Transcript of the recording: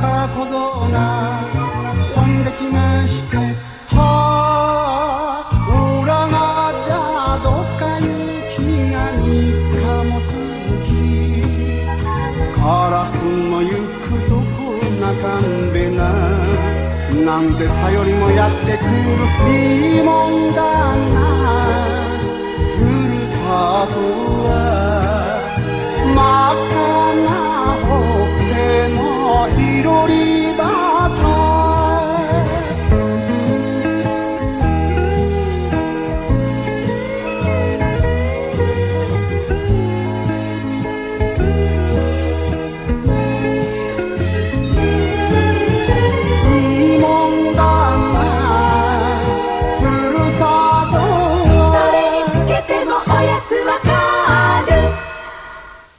から小僧が飛んできまして、はあ、おらがじゃどっか行きが3日も続き、カラスの行くとこなかんべな、なんてさよりもやってくるいいもんだな。